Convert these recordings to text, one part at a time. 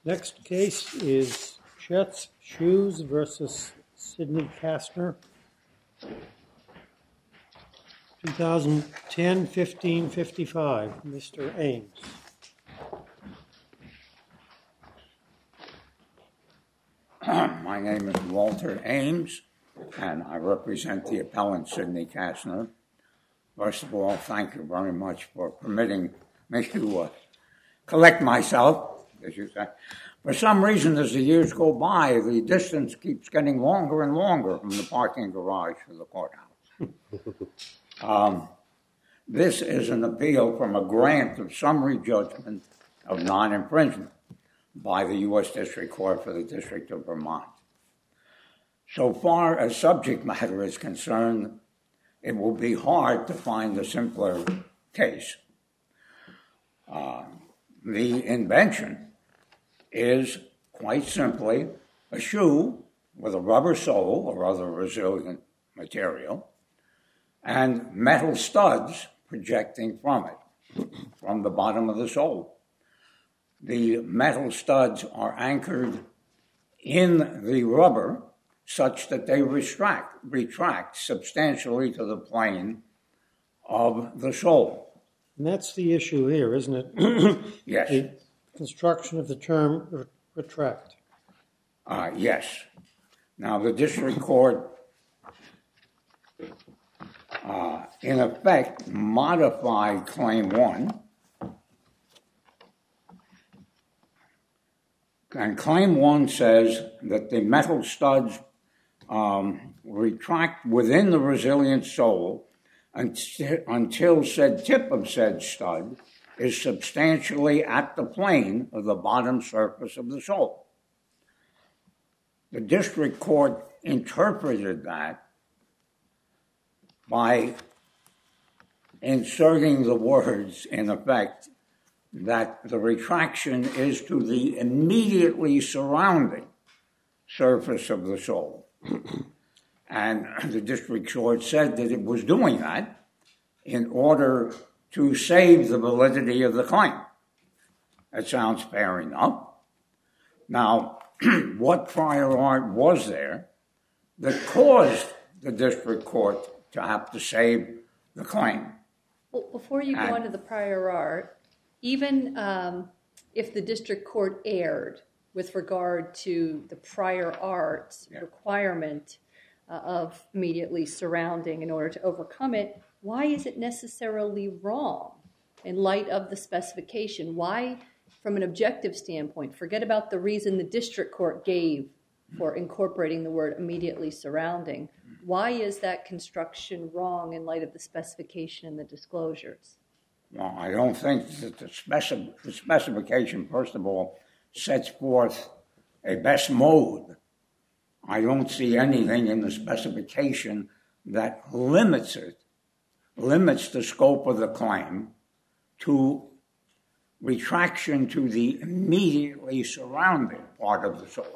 Next case is Chet's Shoes versus Sidney Kastner, 2010-15-55. Mr. Ames. My name is Walter Ames, and I represent the appellant Sidney Kastner. First of all, thank you very much for permitting me to collect myself, as you say. For some reason, as the years go by, the distance keeps getting longer and longer from the parking garage to the courthouse. This is an appeal from a grant of summary judgment of non-infringement by the U.S. District Court for the District of Vermont. So far as subject matter is concerned, it will be hard to find a simpler case. The invention is quite simply a shoe with a rubber sole or other resilient material and metal studs projecting from it, from the bottom of the sole. The metal studs are anchored in the rubber such that they retract substantially to the plane of the sole. And that's the issue here, isn't it? Yes. The construction of the term retract. Yes. Now, the district court, in effect, modified Claim 1. And Claim 1 says that the metal studs retract within the resilient sole until said tip of said stud is substantially at the plane of the bottom surface of the sole. The district court interpreted that by inserting the words, in effect, that the retraction is to the immediately surrounding surface of the sole. And the district court said that it was doing that in order to save the validity of the claim. That sounds fair enough. Now, what prior art was there that caused the district court to have to save the claim? Well, before you go on to the prior art, even if the district court erred with regard to the prior art's requirement of immediately surrounding in order to overcome it, why is it necessarily wrong in light of the specification? Why, from an objective standpoint, forget about the reason the district court gave for incorporating the word immediately surrounding, why is that construction wrong in light of the specification and the disclosures? Well, I don't think that the specification, first of all, sets forth a best mode. I don't see anything in the specification that limits the scope of the claim to retraction to the immediately surrounding part of the sole.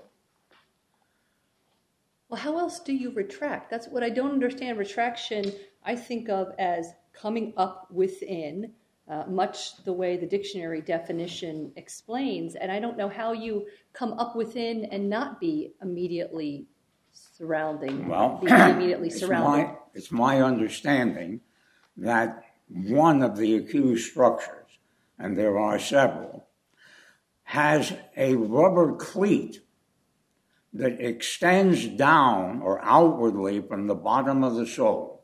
Well, how else do you retract? That's what I don't understand. Retraction, I think of as coming up within, much the way the dictionary definition explains, and I don't know how you come up within and not be immediately surrounding. Well, it's my understanding that one of the accused structures, and there are several, has a rubber cleat that extends down or outwardly from the bottom of the sole,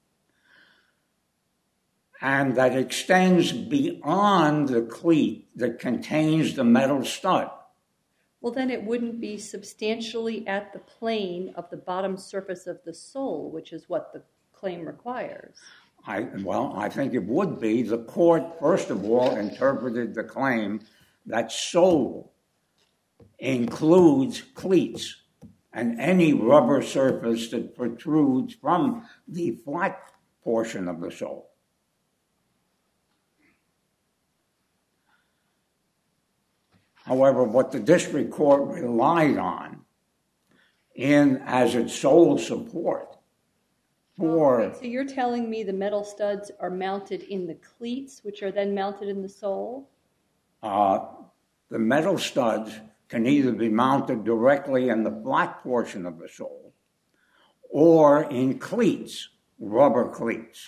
and that extends beyond the cleat that contains the metal stud. Well, then it wouldn't be substantially at the plane of the bottom surface of the sole, which is what the claim requires. I think it would be. The court, first of all, interpreted the claim that sole includes cleats and any rubber surface that protrudes from the flat portion of the sole. However, what the district court relied on as its sole support for... So you're telling me the metal studs are mounted in the cleats, which are then mounted in the sole? The metal studs can either be mounted directly in the flat portion of the sole or in cleats, rubber cleats.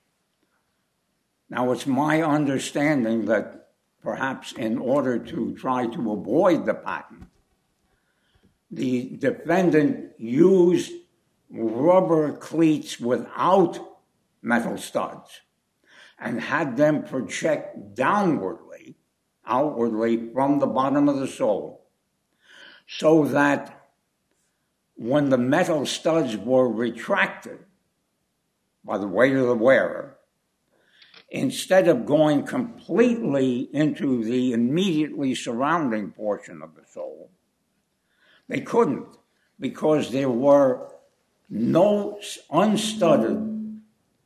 Now, it's my understanding that perhaps in order to try to avoid the patent, the defendant used rubber cleats without metal studs and had them project outwardly from the bottom of the sole, so that when the metal studs were retracted by the weight of the wearer, instead of going completely into the immediately surrounding portion of the sole, they couldn't, because there were no unstudded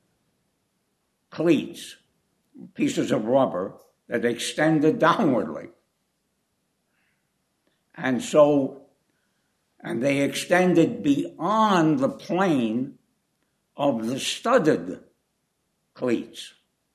cleats, pieces of rubber that extended downwardly. And they extended beyond the plane of the studded cleats,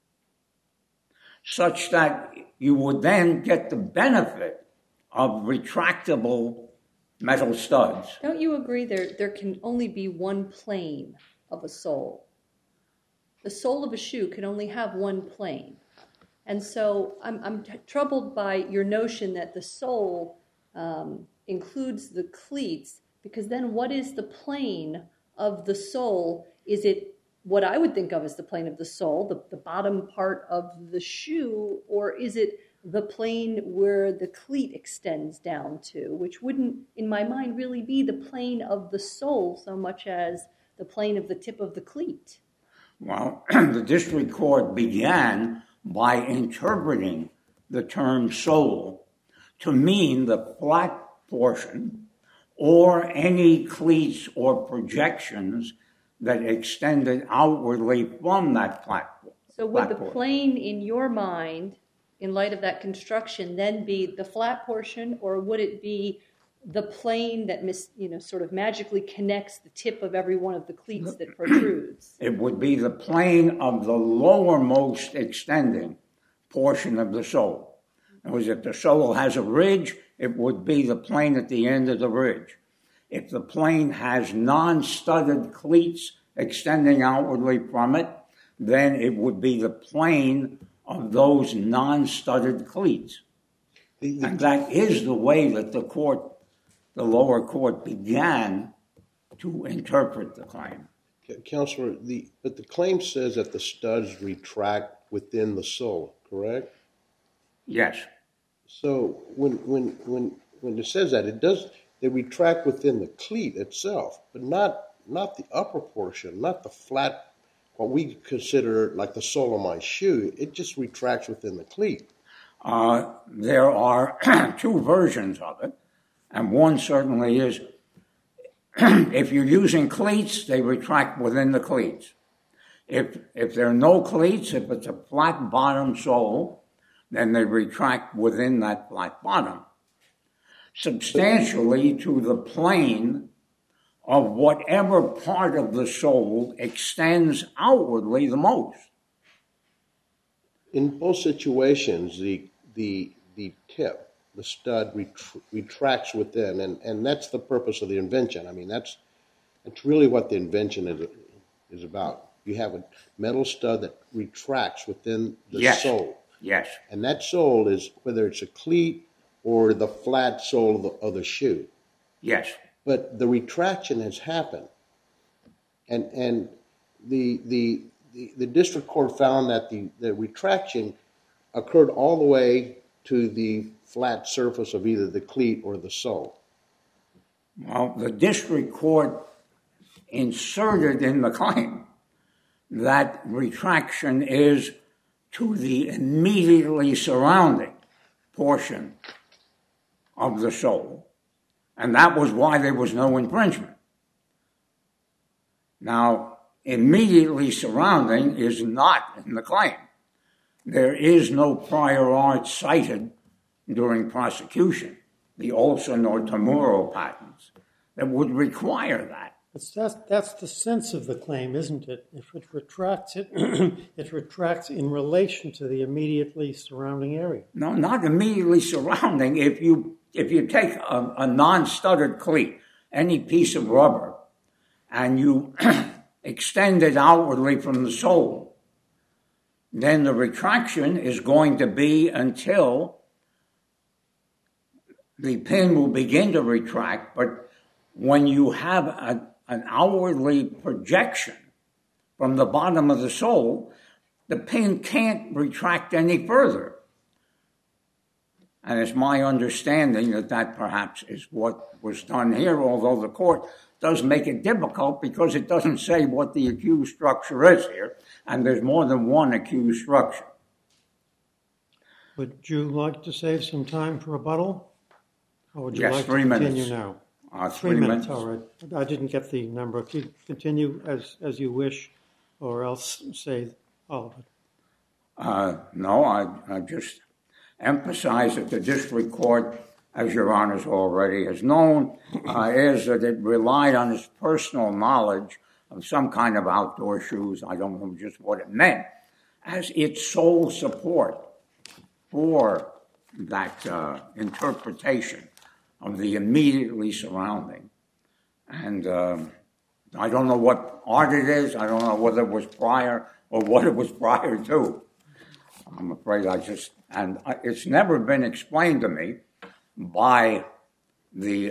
such that you would then get the benefit of retractable metal studs. Don't you agree there can only be one plane of a sole? The sole of a shoe can only have one plane. And so I'm troubled by your notion that the sole includes the cleats, because then what is the plane of the sole? Is it what I would think of as the plane of the sole, the bottom part of the shoe, or is it the plane where the cleat extends down to, which wouldn't, in my mind, really be the plane of the sole so much as the plane of the tip of the cleat? Well, the district court began by interpreting the term sole to mean the flat portion or any cleats or projections that extended outwardly from that flat portion. So would the plane in your mind, in light of that construction, then be the flat portion, or would it be the plane that sort of magically connects the tip of every one of the cleats that protrudes? It would be the plane of the lowermost extending portion of the sole. In other words, if the sole has a ridge, it would be the plane at the end of the ridge. If the plane has non-studded cleats extending outwardly from it, then it would be the plane of those non-studded cleats. And that is the way that the lower court began to interpret the claim. Counselor, but the claim says that the studs retract within the sole, correct? Yes. So when it says that, they retract within the cleat itself, but not the upper portion, not the flat, what we consider like the sole of my shoe. It just retracts within the cleat. There are two versions of it, and one certainly is if you're using cleats, they retract within the cleats. If there are no cleats, if it's a flat bottom sole, then they retract within that flat bottom, substantially to the plane of whatever part of the sole extends outwardly the most. In both situations, the tip, the stud retracts within, and that's the purpose of the invention. I mean, that's really what the invention is about. You have a metal stud that retracts within the sole. Yes. And that sole is whether it's a cleat or the flat sole of the shoe. Yes. But the retraction has happened. And the district court found that the retraction occurred all the way to the flat surface of either the cleat or the sole. Well, the district court inserted in the claim that retraction is to the immediately surrounding portion of the sole, and that was why there was no infringement. Now, immediately surrounding is not in the claim. There is no prior art cited during prosecution, the Olson or Tamuro patents, that would require that. That's the sense of the claim, isn't it? If it retracts, it retracts in relation to the immediately surrounding area. No, not immediately surrounding. If you if you take a non-studded cleat, any piece of rubber, and you extend it outwardly from the sole, then the retraction is going to be until the pin will begin to retract. But when you have an outwardly projection from the bottom of the sole, the pin can't retract any further. And it's my understanding that perhaps is what was done here, although the court does make it difficult because it doesn't say what the accused structure is here, and there's more than one accused structure. Would you like to save some time for rebuttal? Or would you Yes, like 3 to continue minutes. now? 3 minutes. All right. I didn't get the number. If you continue as you wish, or else say all of it. No, I just emphasize that the district court, as Your Honors already has known, is that it relied on its personal knowledge of some kind of outdoor shoes, I don't know just what it meant, as its sole support for that interpretation of the immediately surrounding. And I don't know what art it is. I don't know whether it was prior or what it was prior to. I'm afraid it's never been explained to me by the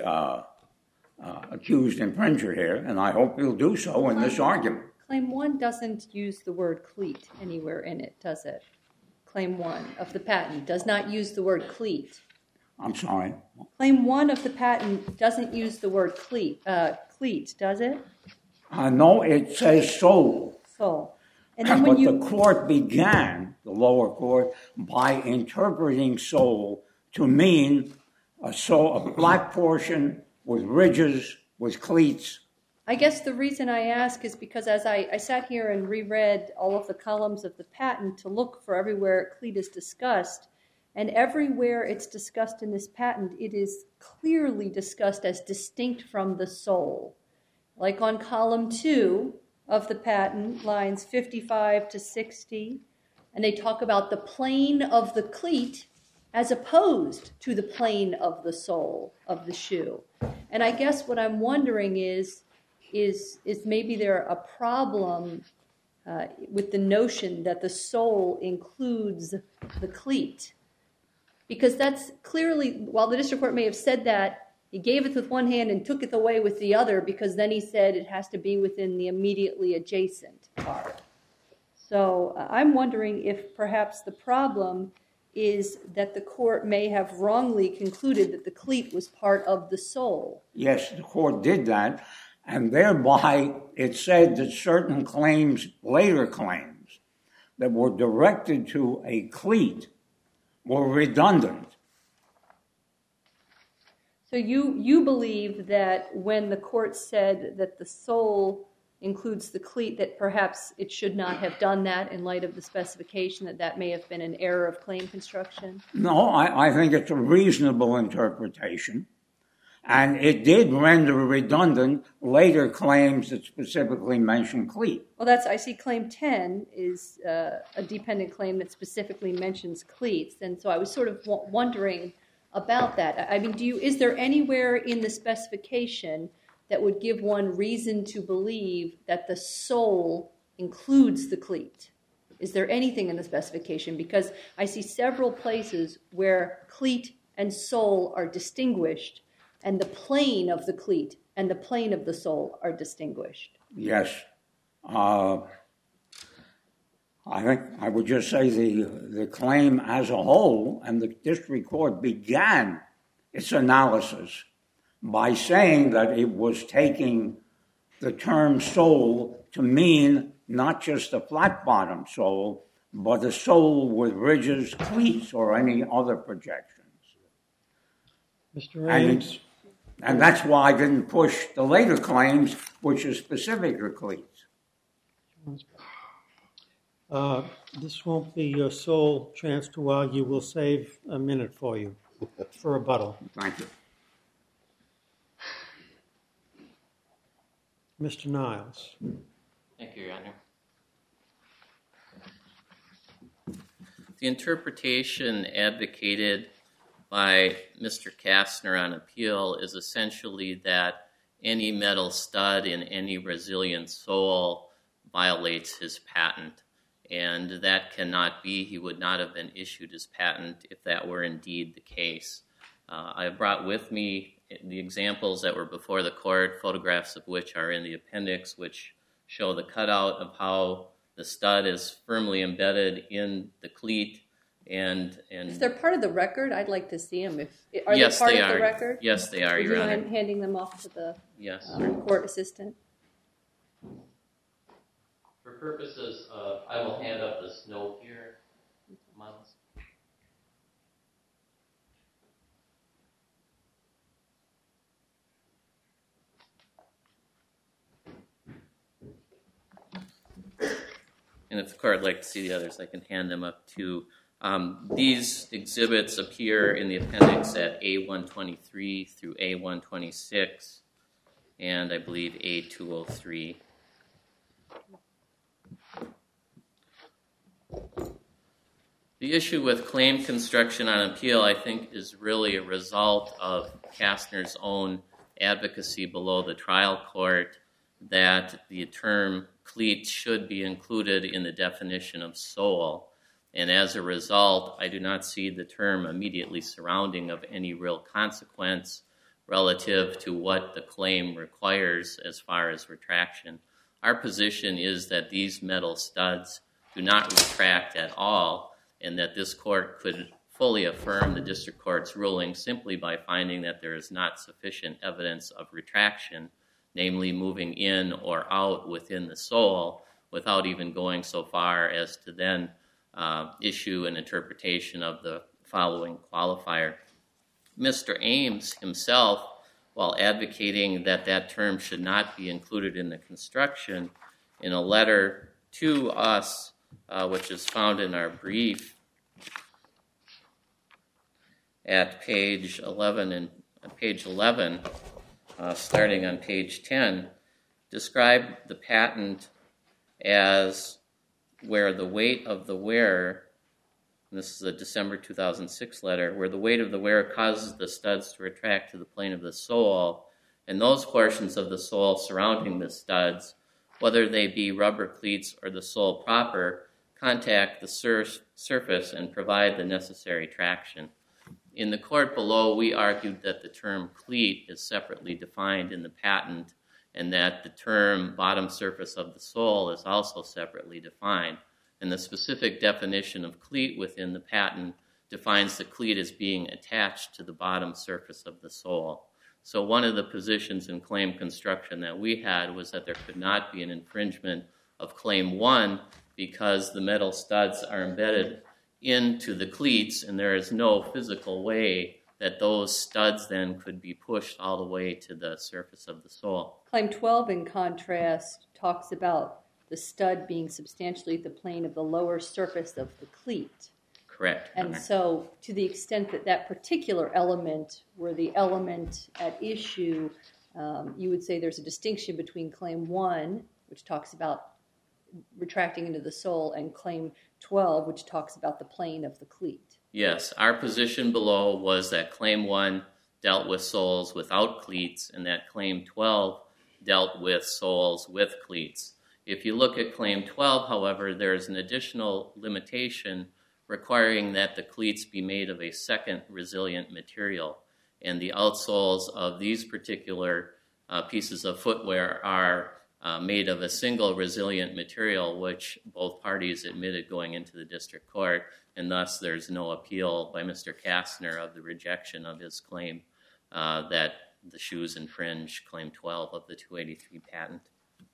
accused infringer here, and I hope he'll do so in this argument. Claim 1 doesn't use the word cleat anywhere in it, does it? Claim 1 of the patent does not use the word cleat. I'm sorry? Claim 1 of the patent doesn't use the word cleat, does it? No, it says sole. Sole. And then when the court began, the lower court, by interpreting sole to mean a flat portion with ridges, with cleats. I guess the reason I ask is because as I sat here and reread all of the columns of the patent to look for everywhere cleat is discussed, and everywhere it's discussed in this patent, it is clearly discussed as distinct from the sole. Like on column 2 of the patent, lines 55 to 60, and they talk about the plane of the cleat as opposed to the plane of the sole of the shoe. And I guess what I'm wondering is maybe there a problem with the notion that the sole includes the cleat? Because that's clearly, while the district court may have said that, he gave it with one hand and took it away with the other, because then he said it has to be within the immediately adjacent part. So I'm wondering if perhaps the problem is that the court may have wrongly concluded that the cleat was part of the sole. Yes, the court did that, and thereby it said that certain claims, later claims, that were directed to a cleat were redundant. So you believe that when the court said that the sole includes the cleat, that perhaps it should not have done that in light of the specification, that may have been an error of claim construction? No, I think it's a reasonable interpretation. And it did render redundant later claims that specifically mention cleat. Well, I see claim 10 is a dependent claim that specifically mentions cleats. And so I was sort of wondering about that. I mean, is there anywhere in the specification that would give one reason to believe that the sole includes the cleat? Is there anything in the specification? Because I see several places where cleat and sole are distinguished, and the plane of the cleat and the plane of the sole are distinguished. Yes. I think I would just say the claim as a whole, and the district court began its analysis by saying that it was taking the term sole to mean not just a flat-bottom sole, but a sole with ridges, cleats, or any other projections. Mr. Ames. And that's why I didn't push the later claims, which are specific to cleats. This won't be your sole chance to argue. We'll save a minute for you for rebuttal. Thank you. Mr. Niles. Thank you, Your Honor. The interpretation advocated by Mr. Kastner on appeal is essentially that any metal stud in any resilient sole violates his patent. And that cannot be. He would not have been issued his patent if that were indeed the case. I brought with me the examples that were before the court, photographs of which are in the appendix, which show the cutout of how the stud is firmly embedded in the cleat. And if they're part of the record, I'd like to see them. Yes, they part they of are. the record? Yes, they are, Would Your you Honor. mind handing them off to the Yes. court assistant? For purposes of, I will hand up this note here, Miles. And if the court would like to see the others, I can hand them up too. These exhibits appear in the appendix at A123 through A126, and I believe A203. The issue with claim construction on appeal, I think, is really a result of Kastner's own advocacy below the trial court that the term cleat should be included in the definition of sole. And as a result, I do not see the term immediately surrounding of any real consequence relative to what the claim requires as far as retraction. Our position is that these metal studs do not retract at all, and that this court could fully affirm the district court's ruling simply by finding that there is not sufficient evidence of retraction, namely moving in or out within the sole, without even going so far as to then issue an interpretation of the following qualifier. Mr. Ames himself, while advocating that that term should not be included in the construction, in a letter to us, which is found in our brief at page 11, starting on page 10, described the patent as where the weight of the wearer, and this is a December 2006 letter, where the weight of the wearer causes the studs to retract to the plane of the sole, and those portions of the sole surrounding the studs, whether they be rubber cleats or the sole proper, contact the surface and provide the necessary traction. In the court below, we argued that the term cleat is separately defined in the patent and that the term bottom surface of the sole is also separately defined. And the specific definition of cleat within the patent defines the cleat as being attached to the bottom surface of the sole. So one of the positions in claim construction that we had was that there could not be an infringement of Claim 1 because the metal studs are embedded into the cleats and there is no physical way that those studs then could be pushed all the way to the surface of the sole. Claim 12, in contrast, talks about the stud being substantially at the plane of the lower surface of the cleat. Correct. And so to the extent that that particular element were the element at issue, you would say there's a distinction between Claim 1, which talks about retracting into the sole, and Claim 12, which talks about the plane of the cleat. Yes, our position below was that Claim 1 dealt with soles without cleats and that Claim 12 dealt with soles with cleats. If you look at Claim 12, however, there is an additional limitation requiring that the cleats be made of a second resilient material. And the outsoles of these particular pieces of footwear are made of a single resilient material, which both parties admitted going into the district court, and thus there's no appeal by Mr. Kastner of the rejection of his claim that the shoes infringe Claim 12 of the 283 patent.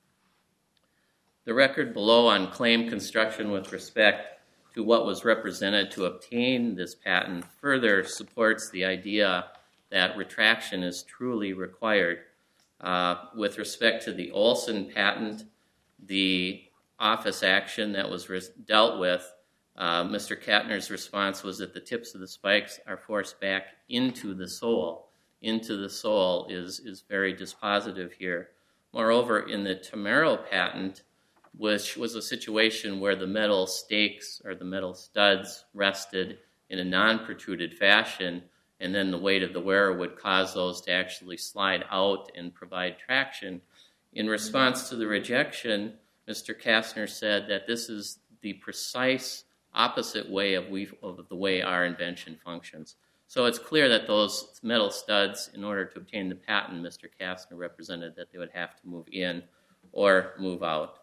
The record below on claim construction with respect to what was represented to obtain this patent further supports the idea that retraction is truly required. With respect to the Olson patent, the office action that was dealt with, Mr. Kastner's response was that the tips of the spikes are forced back into the sole. Into the sole is very dispositive here. Moreover, in the Tamaro patent, which was a situation where the metal stakes or the metal studs rested in a non-protruded fashion, and then the weight of the wearer would cause those to actually slide out and provide traction. In response to the rejection, Mr. Kastner said that this is the precise opposite way of the way our invention functions. So it's clear that those metal studs, in order to obtain the patent, Mr. Kastner represented that they would have to move in or move out.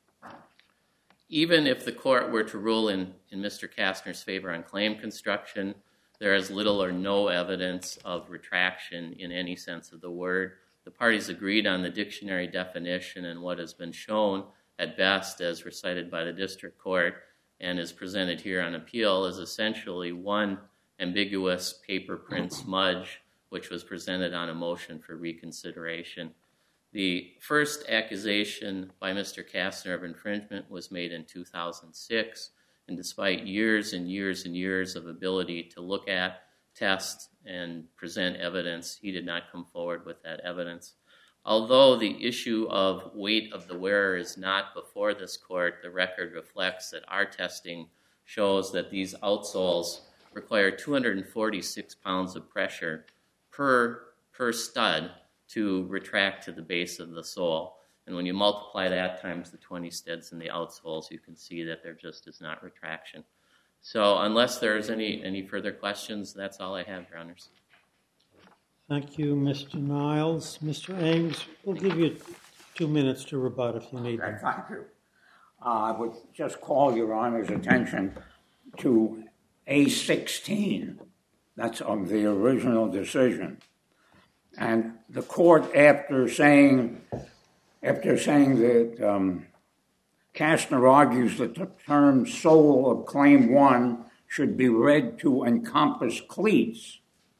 Even if the court were to rule in Mr. Kastner's favor on claim construction, there is little or no evidence of retraction in any sense of the word. The parties agreed on the dictionary definition, and what has been shown at best, as recited by the district court and is presented here on appeal, is essentially one ambiguous paper print smudge, which was presented on a motion for reconsideration. The first accusation by Mr. Kastner of infringement was made in 2006, and despite years and years and years of ability to look at, test, and present evidence, he did not come forward with that evidence. Although the issue of weight of the wearer is not before this court, the record reflects that our testing shows that these outsoles require 246 pounds of pressure per stud to retract to the base of the sole. And when you multiply that times the 20 studs in the outsoles, you can see that there just is not retraction. So unless there's any further questions, that's all I have, Your Honors. Thank you, Mr. Niles. Mr. Ames, we'll give you 2 minutes to rebut if you need them. Thank you. I would just call Your Honor's attention to A16. That's of the original decision. And the court, after saying that Kastner argues that the term sole of Claim 1 should be read to encompass cleats,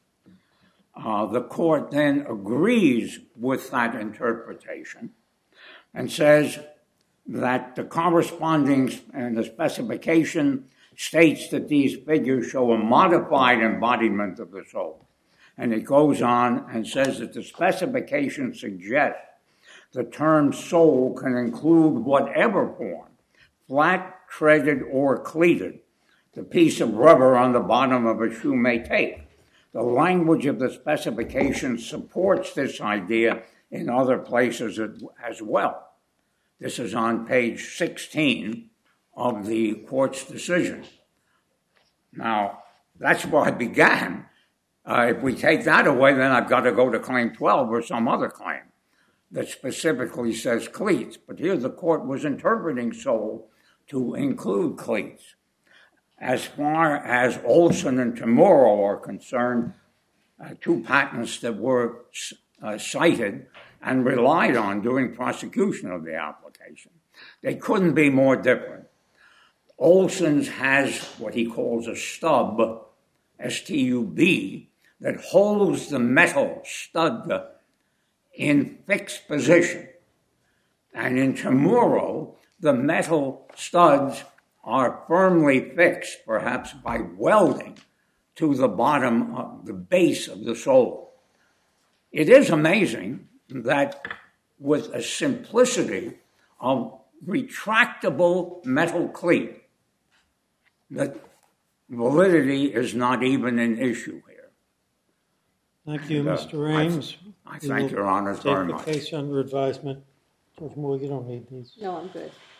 the court then agrees with that interpretation and says that the corresponding and the specification states that these figures show a modified embodiment of the sole. And it goes on and says that the specification suggests the term sole can include whatever form, flat, threaded, or cleated, the piece of rubber on the bottom of a shoe may take. The language of the specification supports this idea in other places as well. This is on page 16 of the court's decision. Now, that's where I began. If we take that away, then I've got to go to Claim 12 or some other claim that specifically says cleats. But here the court was interpreting sole to include cleats. As far as Olson and Tamuro are concerned, two patents that were cited and relied on during prosecution of the application, they couldn't be more different. Olson's has what he calls a stub, S-T-U-B, that holds the metal stud in fixed position. And in Tamuro, the metal studs are firmly fixed, perhaps by welding, to the bottom of the base of the sole. It is amazing that with a simplicity of retractable metal cleat, that validity is not even an issue here. Thank you, Mr. Ames. I thank Your Honors very much. Take the case under advisement. Judge Moore, you don't need these. No, I'm good.